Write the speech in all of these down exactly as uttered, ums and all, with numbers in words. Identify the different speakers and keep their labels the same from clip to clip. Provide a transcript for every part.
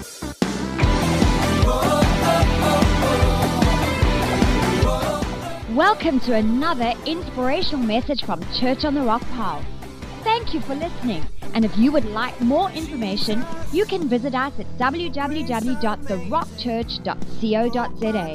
Speaker 1: Welcome to another inspirational message from Church on the Rock Pile. Thank you for listening, and if you would like more information, you can visit us at w w w dot the rock church dot co dot z a.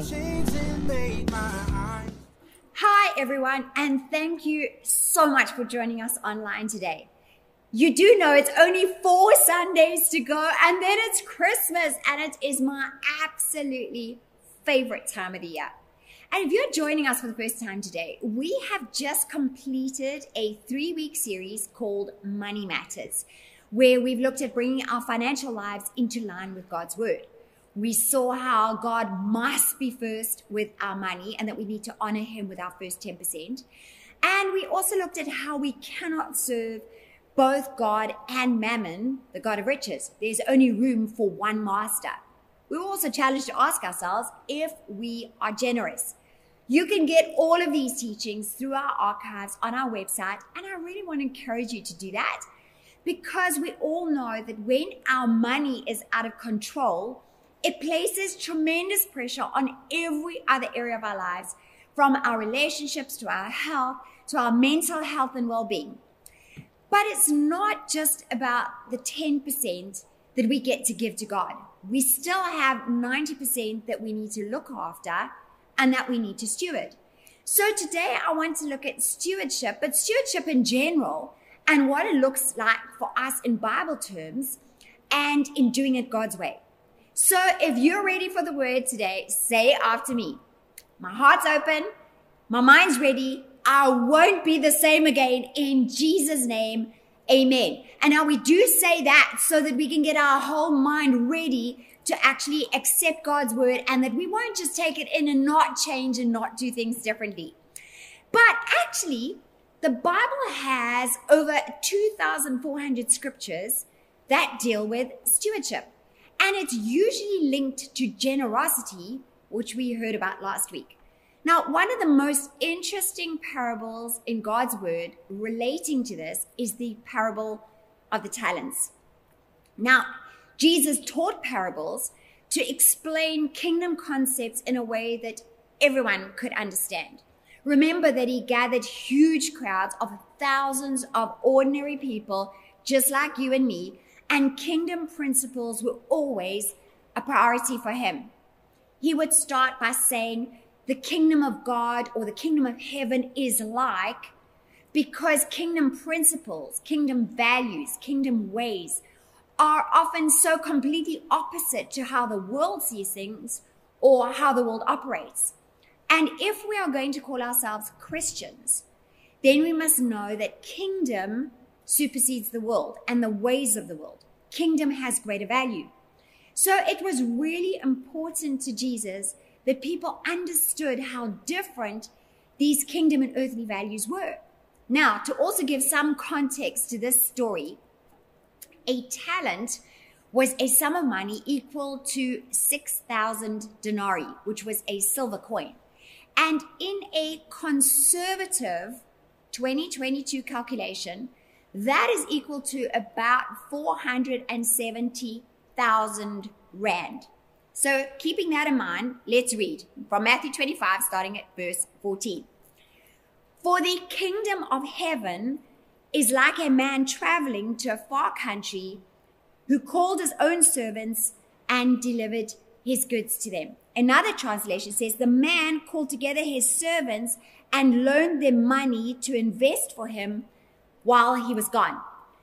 Speaker 2: Hi everyone, and thank you so much for joining us online today. You do know it's only four Sundays to go, and then it's Christmas, and it is my absolutely favorite time of the year. And if you're joining us for the first time today, we have just completed a three-week series called Money Matters, where we've looked at bringing our financial lives into line with God's Word. We saw how God must be first with our money and that we need to honor Him with our first ten percent. And we also looked at how we cannot serve both God and Mammon, the God of riches. There's only room for one master. We were also challenged to ask ourselves if we are generous. You can get all of these teachings through our archives on our website, and I really want to encourage you to do that because we all know that when our money is out of control, it places tremendous pressure on every other area of our lives, from our relationships to our health, to our mental health and well-being. But it's not just about the ten percent that we get to give to God. We still have ninety percent that we need to look after and that we need to steward. So today I want to look at stewardship, but stewardship in general and what it looks like for us in Bible terms and in doing it God's way. So if you're ready for the word today, say it after me. My heart's open, my mind's ready, I won't be the same again in Jesus' name. Amen. And now we do say that so that we can get our whole mind ready to actually accept God's word and that we won't just take it in and not change and not do things differently. But actually, the Bible has over two thousand four hundred scriptures that deal with stewardship. And it's usually linked to generosity, which we heard about last week. Now, one of the most interesting parables in God's word relating to this is the parable of the talents. Now, Jesus taught parables to explain kingdom concepts in a way that everyone could understand. Remember that he gathered huge crowds of thousands of ordinary people just like you and me, and kingdom principles were always a priority for him. He would start by saying, the kingdom of God or the kingdom of heaven is like, because kingdom principles, kingdom values, kingdom ways are often so completely opposite to how the world sees things or how the world operates. And if we are going to call ourselves Christians, then we must know that kingdom supersedes the world and the ways of the world. Kingdom has greater value. So it was really important to Jesus that people understood how different these kingdom and earthly values were. Now, to also give some context to this story, a talent was a sum of money equal to six thousand denarii, which was a silver coin. And in a conservative twenty twenty-two calculation, that is equal to about four hundred seventy thousand rand. So keeping that in mind, let's read from Matthew twenty-five, starting at verse fourteen. For the kingdom of heaven is like a man traveling to a far country who called his own servants and delivered his goods to them. Another translation says the man called together his servants and loaned them money to invest for him while he was gone.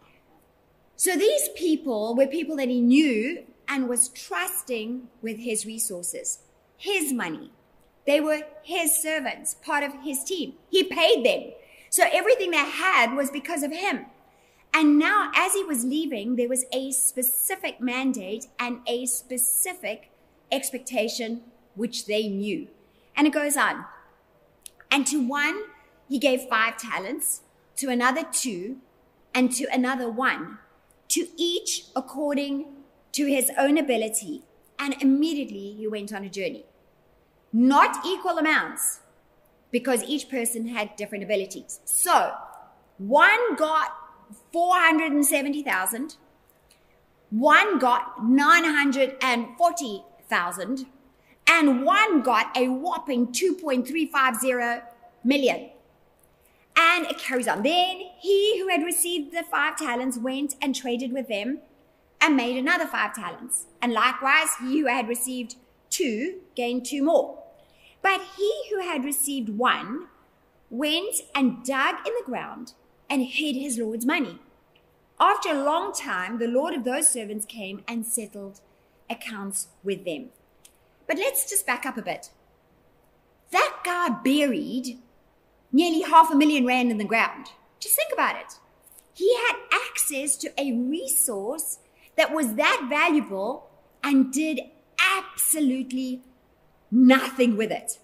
Speaker 2: So these people were people that he knew and was trusting with his resources, his money. They were his servants, part of his team. He paid them. So everything they had was because of him. And now as he was leaving, there was a specific mandate and a specific expectation which they knew. And it goes on. And to one, he gave five talents, to another two, and to another one, to each according to his own ability. And immediately he went on a journey. Not equal amounts, because each person had different abilities. So one got four hundred seventy thousand, one got nine hundred forty thousand, and one got a whopping two point three five zero million. And it carries on. Then he who had received the five talents went and traded with them and made another five talents. And likewise, he who had received two gained two more. But he who had received one went and dug in the ground and hid his Lord's money. After a long time, the Lord of those servants came and settled accounts with them. But let's just back up a bit. That guy buried nearly half a million rand in the ground. Just think about it. He had access to a resource that was that valuable and did absolutely nothing with it.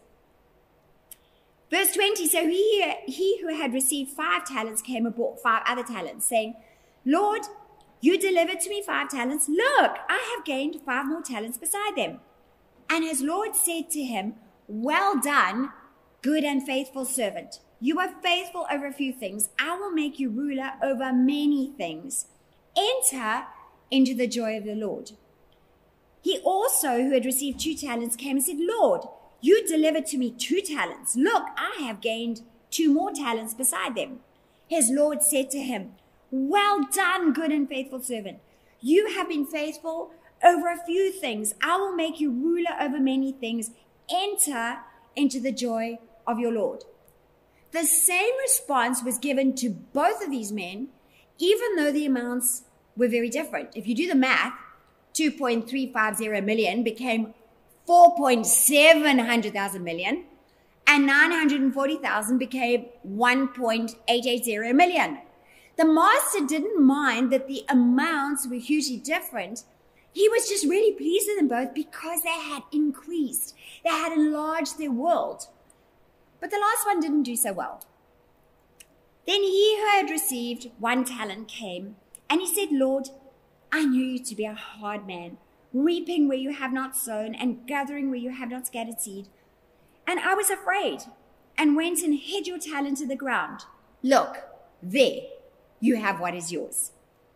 Speaker 2: Verse twenty, so he, he who had received five talents came and brought five other talents, saying, Lord, you delivered to me five talents. Look, I have gained five more talents beside them. And his Lord said to him, well done, good and faithful servant. You are faithful over a few things. I will make you ruler over many things. Enter into the joy of the Lord. He also, who had received two talents, came and said, Lord, you delivered to me two talents. Look, I have gained two more talents beside them. His Lord said to him, well done, good and faithful servant. You have been faithful over a few things. I will make you ruler over many things. Enter into the joy of your Lord. The same response was given to both of these men, even though the amounts were very different. If you do the math, two point three five zero million became four point seven hundred thousand million, and nine hundred forty thousand became one point eight eight zero million. The master didn't mind that the amounts were hugely different. He was just really pleased with them both because they had increased. They had enlarged their world. But the last one didn't do so well. Then he who had received one talent came, and he said, Lord, I knew you to be a hard man, reaping where you have not sown and gathering where you have not scattered seed. And I was afraid and went and hid your talent to the ground. Look, there, you have what is yours.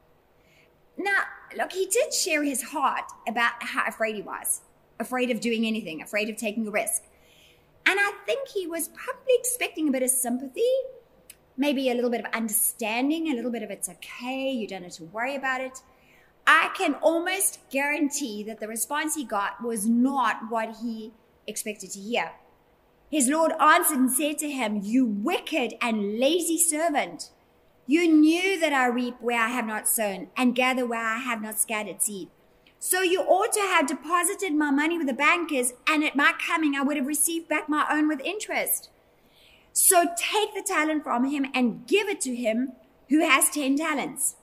Speaker 2: Now, look, he did share his heart about how afraid he was, afraid of doing anything, afraid of taking a risk. And I think he was probably expecting a bit of sympathy, maybe a little bit of understanding, a little bit of it's okay, you don't have to worry about it. I can almost guarantee that the response he got was not what he expected to hear. His Lord answered and said to him, you wicked and lazy servant. You knew that I reap where I have not sown and gather where I have not scattered seed. So you ought to have deposited my money with the bankers, and at my coming I would have received back my own with interest. So take the talent from him and give it to him who has ten talents.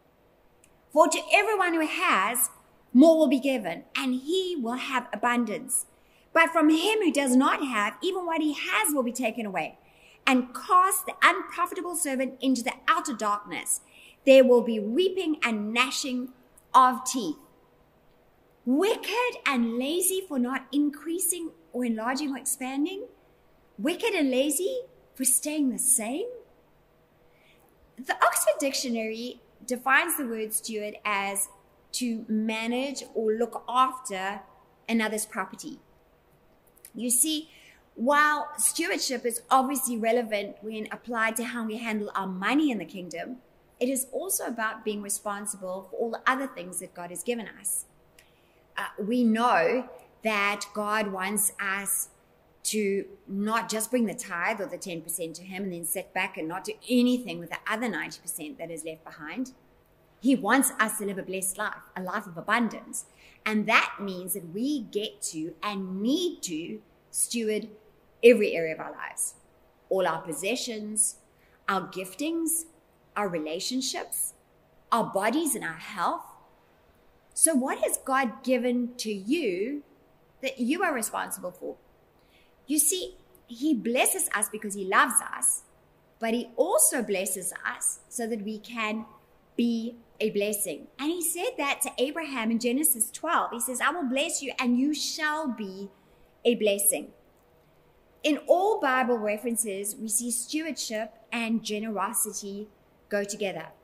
Speaker 2: For to everyone who has, more will be given, and he will have abundance. But from him who does not have, even what he has will be taken away. And cast the unprofitable servant into the outer darkness. There will be weeping and gnashing of teeth. Wicked and lazy for not increasing or enlarging or expanding? Wicked and lazy for staying the same? The Oxford Dictionary defines the word steward as to manage or look after another's property. You see, while stewardship is obviously relevant when applied to how we handle our money in the kingdom, it is also about being responsible for all the other things that God has given us. Uh, we know that God wants us to not just bring the tithe or the ten percent to him and then sit back and not do anything with the other ninety percent that is left behind. He wants us to live a blessed life, a life of abundance. And that means that we get to and need to steward every area of our lives. All our possessions, our giftings, our relationships, our bodies and our health. So what has God given to you that you are responsible for? You see, he blesses us because he loves us, but he also blesses us so that we can be a blessing. And he said that to Abraham in Genesis twelve. He says, I will bless you and you shall be a blessing. In all Bible references, we see stewardship and generosity go together.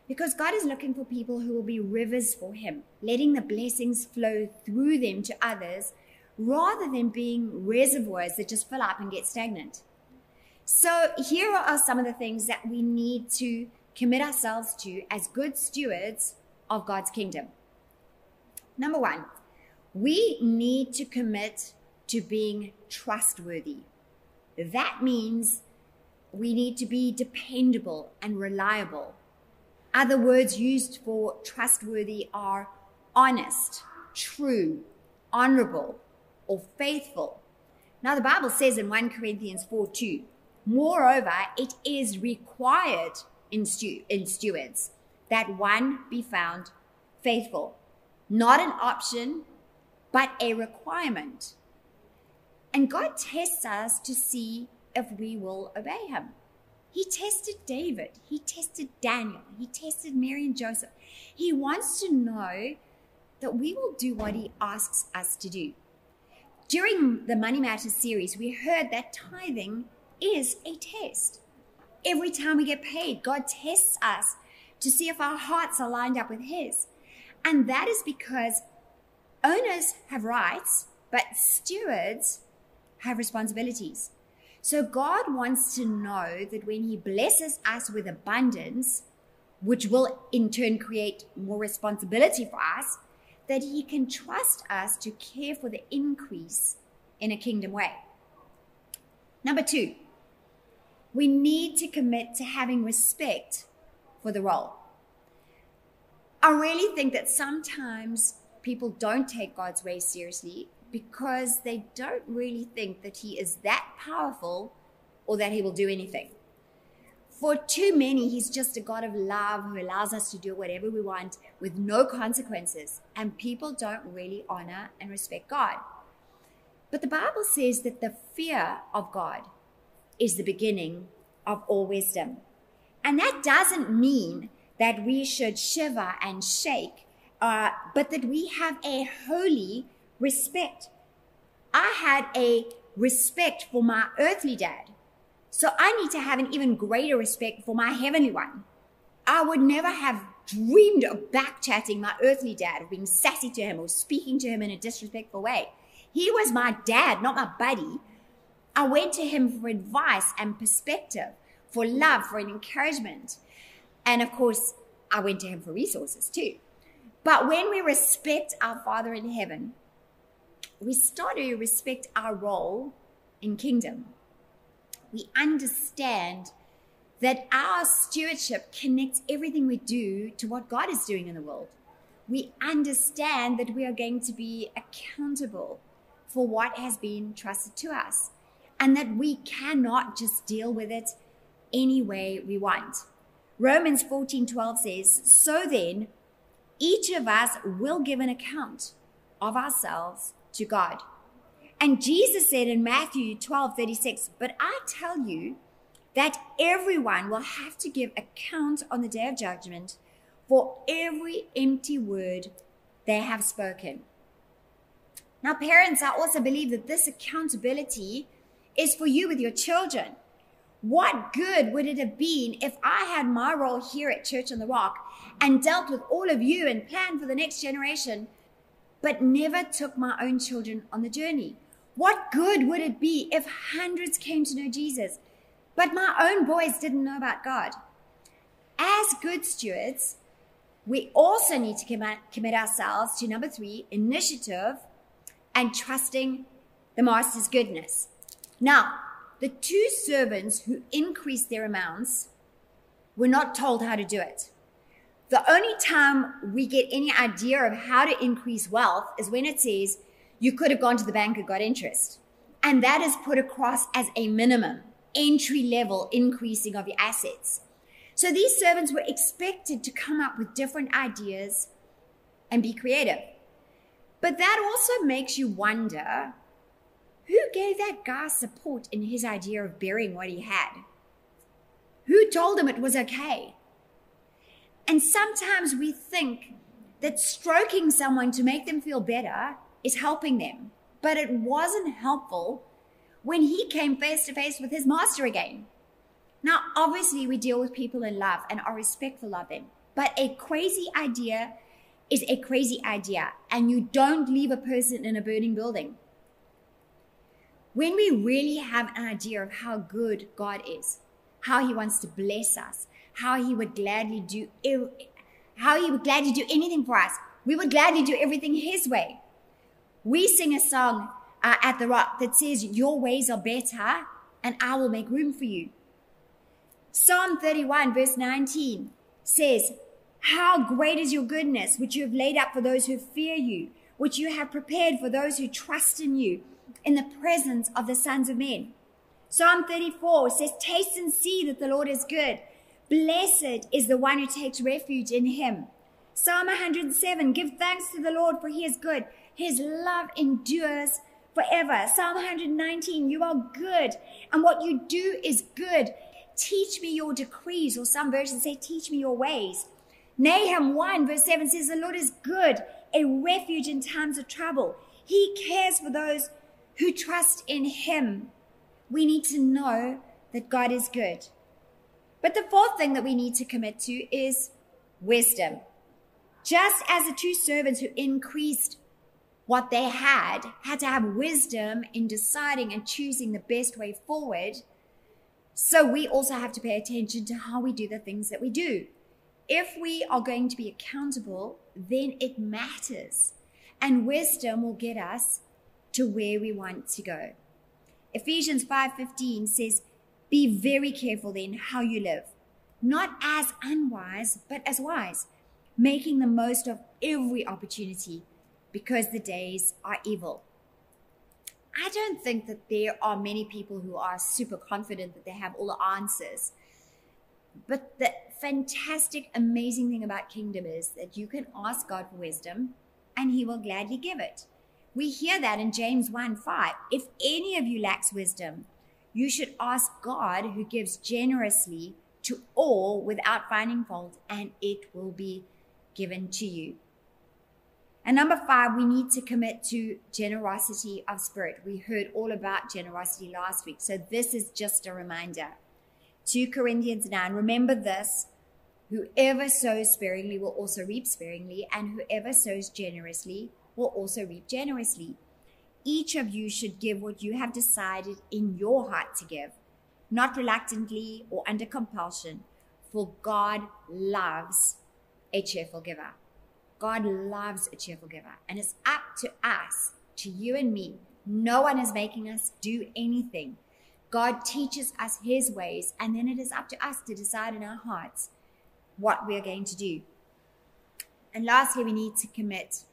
Speaker 2: Because God is looking for people who will be rivers for him, letting the blessings flow through them to others rather than being reservoirs that just fill up and get stagnant. So here are some of the things that we need to commit ourselves to as good stewards of God's kingdom. Number one, we need to commit to being trustworthy. That means we need to be dependable and reliable. Other words used for trustworthy are honest, true, honorable, or faithful. Now the Bible says in First Corinthians four two, moreover, it is required in, stu- in stewards that one be found faithful. Not an option, but a requirement. And God tests us to see if we will obey him. He tested David. He tested Daniel. He tested Mary and Joseph. He wants to know that we will do what he asks us to do. During the Money Matters series, we heard that tithing is a test. Every time we get paid, God tests us to see if our hearts are lined up with his. And that is because owners have rights, but stewards have responsibilities. So God wants to know that when he blesses us with abundance, which will in turn create more responsibility for us, that he can trust us to care for the increase in a kingdom way. Number two, we need to commit to having respect for the role. I really think that sometimes people don't take God's way seriously because they don't really think that he is that powerful or that he will do anything. For too many, he's just a God of love who allows us to do whatever we want with no consequences, and people don't really honor and respect God. But the Bible says that the fear of God is the beginning of all wisdom. And that doesn't mean that we should shiver and shake, uh, but that we have a holy respect. I had a respect for my earthly dad, so I need to have an even greater respect for my heavenly one. I would never have dreamed of back-chatting my earthly dad, or being sassy to him or speaking to him in a disrespectful way. He was my dad, not my buddy. I went to him for advice and perspective, for love, for an encouragement. And of course, I went to him for resources too. But when we respect our Father in heaven, we start to respect our role in kingdom. We understand that our stewardship connects everything we do to what God is doing in the world. We understand that we are going to be accountable for what has been trusted to us, and that we cannot just deal with it any way we want. Romans fourteen twelve says, so then, each of us will give an account of ourselves to God. And Jesus said in Matthew twelve thirty-six, but I tell you that everyone will have to give account on the day of judgment for every empty word they have spoken. Now, parents, I also believe that this accountability is for you with your children. What good would it have been if I had my role here at Church on the Rock and dealt with all of you and planned for the next generation, but never took my own children on the journey? What good would it be if hundreds came to know Jesus, but my own boys didn't know about God? As good stewards, we also need to commit, commit ourselves to number three, initiative and trusting the master's goodness. Now, the two servants who increased their amounts were not told how to do it. The only time we get any idea of how to increase wealth is when it says you could have gone to the bank and got interest. And that is put across as a minimum, entry level increasing of your assets. So these servants were expected to come up with different ideas and be creative. But that also makes you wonder, who gave that guy support in his idea of burying what he had? Who told him it was okay? And sometimes we think that stroking someone to make them feel better is helping them. But it wasn't helpful when he came face to face with his master again. Now, obviously, we deal with people in love and are respectful of them. But a crazy idea is a crazy idea, and you don't leave a person in a burning building. When we really have an idea of how good God is, how he wants to bless us, how he would gladly do, how he would gladly do anything for us, we would gladly do everything his way. We sing a song uh, at the Rock that says, your ways are better and I will make room for you. Psalm thirty-one verse nineteen says, how great is your goodness, which you have laid up for those who fear you, which you have prepared for those who trust in you, in the presence of the sons of men. Psalm thirty-four says, taste and see that the Lord is good. Blessed is the one who takes refuge in him. Psalm one hundred seven, give thanks to the Lord, for he is good. His love endures forever. Psalm one hundred nineteen, you are good, and what you do is good. Teach me your decrees, or some versions say, teach me your ways. Nahum one verse seven says, the Lord is good, a refuge in times of trouble. He cares for those who trust in him. We need to know that God is good. But the fourth thing that we need to commit to is wisdom. Just as the two servants who increased what they had had to have wisdom in deciding and choosing the best way forward, so we also have to pay attention to how we do the things that we do. If we are going to be accountable, then it matters. And wisdom will get us to where we want to go. Ephesians five fifteen says, be very careful then how you live, not as unwise, but as wise, making the most of every opportunity, because the days are evil. I don't think that there are many people who are super confident that they have all the answers. But the fantastic, amazing thing about kingdom is that you can ask God for wisdom and he will gladly give it. We hear that in James one five. If any of you lacks wisdom, you should ask God, who gives generously to all without finding fault, and it will be given to you. And number five, we need to commit to generosity of spirit. We heard all about generosity last week, so this is just a reminder. Second Corinthians nine, remember this, whoever sows sparingly will also reap sparingly, and whoever sows generously will also reap generously. Each of you should give what you have decided in your heart to give, not reluctantly or under compulsion, for God loves a cheerful giver. God loves a cheerful giver, and it's up to us, to you and me. No one is making us do anything. God teaches us his ways, and then it is up to us to decide in our hearts what we are going to do. And lastly, we need to commit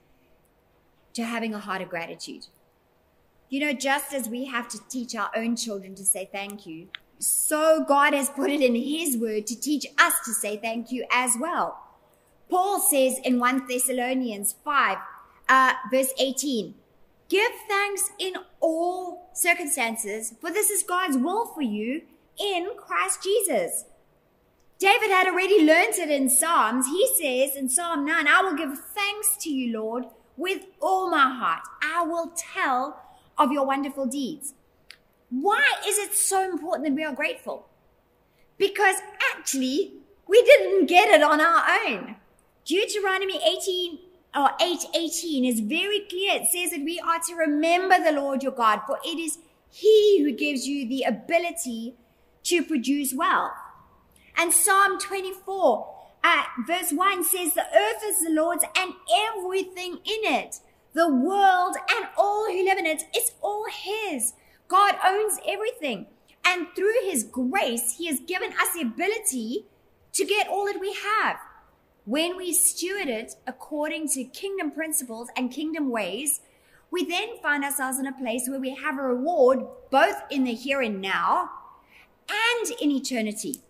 Speaker 2: to having a heart of gratitude. You know, just as we have to teach our own children to say thank you, so God has put it in his word to teach us to say thank you as well. Paul says in First Thessalonians five, uh, verse eighteen, give thanks in all circumstances, for this is God's will for you in Christ Jesus. David had already learned it in Psalms. He says in Psalm nine, I will give thanks to you, Lord, with all my heart. I will tell of your wonderful deeds. Why is it so important that we are grateful? Because actually, we didn't get it on our own. Deuteronomy eighteen or eight eighteen is very clear. It says that we are to remember the Lord your God, for it is he who gives you the ability to produce wealth. And Psalm twenty-four, uh, verse one says, the earth is the Lord's and everything in it, the world and all who live in it, it's all his. God owns everything. And through his grace, he has given us the ability to get all that we have. When we steward it according to kingdom principles and kingdom ways, we then find ourselves in a place where we have a reward both in the here and now and in eternity.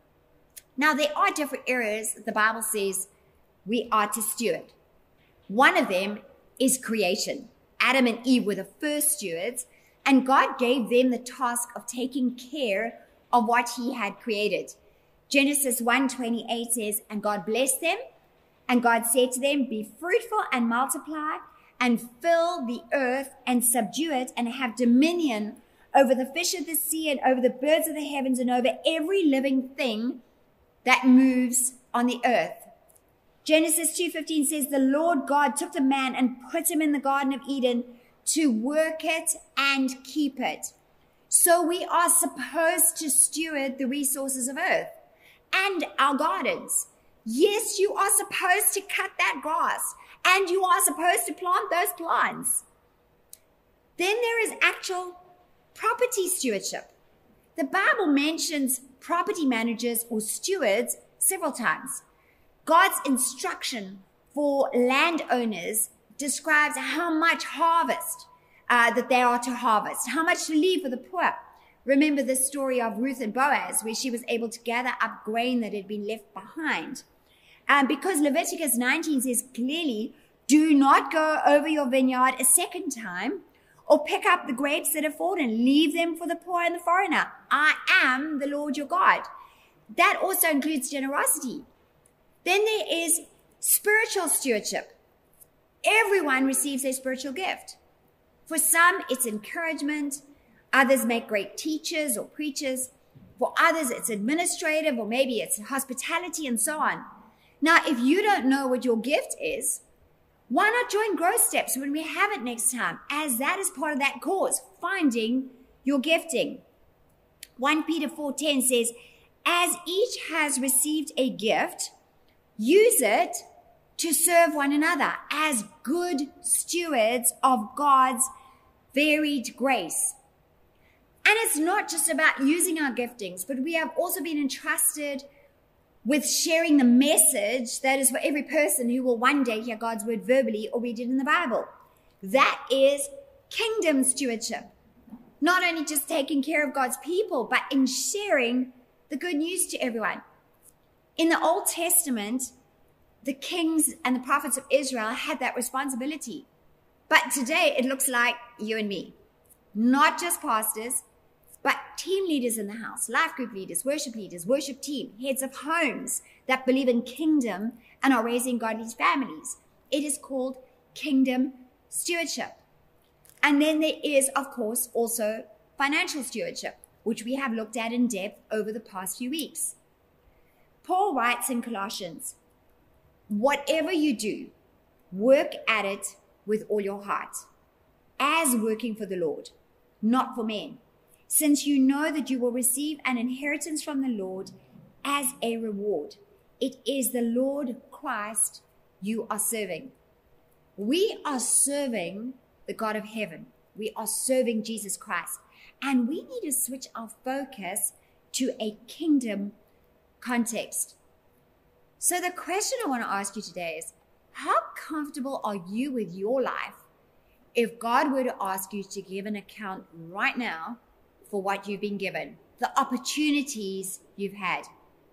Speaker 2: Now, there are different areas the Bible says we are to steward. One of them is creation. Adam and Eve were the first stewards, and God gave them the task of taking care of what he had created. Genesis one twenty-eight says, and God blessed them, and God said to them, be fruitful and multiply, and fill the earth and subdue it, and have dominion over the fish of the sea and over the birds of the heavens and over every living thing that moves on the earth. Genesis two fifteen says, the Lord God took the man and put him in the Garden of Eden to work it and keep it. So we are supposed to steward the resources of earth and our gardens. Yes, you are supposed to cut that grass and you are supposed to plant those plants. Then there is actual property stewardship. The Bible mentions property managers or stewards several times. God's instruction for landowners describes how much harvest uh, that they are to harvest, how much to leave for the poor. Remember the story of Ruth and Boaz, where she was able to gather up grain that had been left behind. Um, because Leviticus nineteen says clearly, do not go over your vineyard a second time or pick up the grapes that have fallen. Leave them for the poor and the foreigner. I am the Lord your God. That also includes generosity. Then there is spiritual stewardship. Everyone receives a spiritual gift. For some, it's encouragement. Others make great teachers or preachers. For others, it's administrative, or maybe it's hospitality and so on. Now, if you don't know what your gift is, why not join Growth Steps when we have it next time, as that is part of that course, finding your gifting. First Peter four ten says, as each has received a gift, use it to serve one another as good stewards of God's varied grace. And it's not just about using our giftings, but we have also been entrusted with sharing the message that is for every person who will one day hear God's word verbally or read it in the Bible. That is kingdom stewardship. Not only just taking care of God's people, but in sharing the good news to everyone. In the Old Testament, the kings and the prophets of Israel had that responsibility. But today it looks like you and me. Not just pastors, but team leaders in the house, life group leaders, worship leaders, worship team, heads of homes that believe in kingdom and are raising godly families. It is called kingdom stewardship. And then there is, of course, also financial stewardship, which we have looked at in depth over the past few weeks. Paul writes in Colossians, whatever you do, work at it with all your heart, as working for the Lord, not for men, since you know that you will receive an inheritance from the Lord as a reward. It is the Lord Christ you are serving. We are serving the God of heaven. We are serving Jesus Christ. And we need to switch our focus to a kingdom context. So the question I want to ask you today is, how comfortable are you with your life if God were to ask you to give an account right now for what you've been given, the opportunities you've had?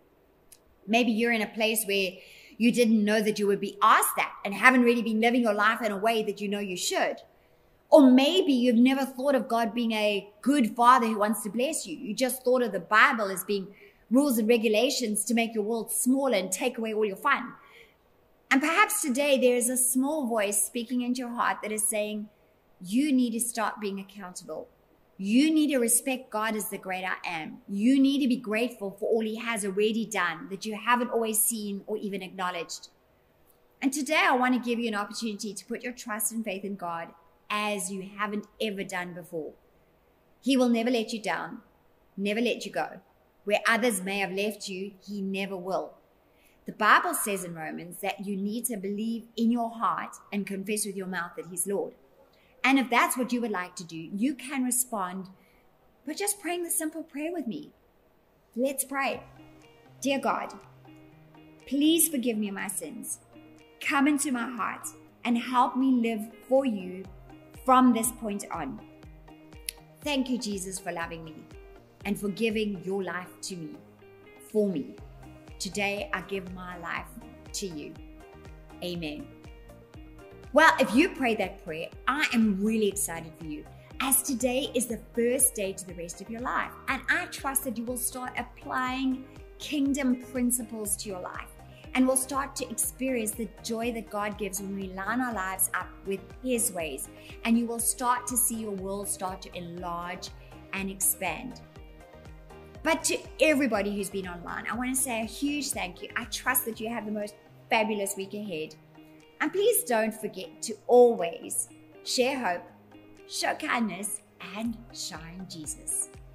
Speaker 2: Maybe you're in a place where you didn't know that you would be asked that and haven't really been living your life in a way that you know you should. Or maybe you've never thought of God being a good father who wants to bless you. You just thought of the Bible as being rules and regulations to make your world smaller and take away all your fun. And perhaps today there is a small voice speaking into your heart that is saying, you need to start being accountable. You need to respect God as the great I am. You need to be grateful for all he has already done that you haven't always seen or even acknowledged. And today I want to give you an opportunity to put your trust and faith in God as you haven't ever done before. He will never let you down, never let you go. Where others may have left you, he never will. The Bible says in Romans that you need to believe in your heart and confess with your mouth that he's Lord. And if that's what you would like to do, you can respond by just praying the simple prayer with me. Let's pray. Dear God, please forgive me my sins. Come into my heart and help me live for you from this point on. Thank you, Jesus, for loving me and for giving your life to me, for me. Today, I give my life to you. Amen. Well, if you prayed that prayer, I am really excited for you, as today is the first day to the rest of your life. And I trust that you will start applying kingdom principles to your life and will start to experience the joy that God gives when we line our lives up with his ways. And you will start to see your world start to enlarge and expand. But to everybody who's been online, I want to say a huge thank you. I trust that you have the most fabulous week ahead. And please don't forget to always share hope, show kindness, and shine Jesus.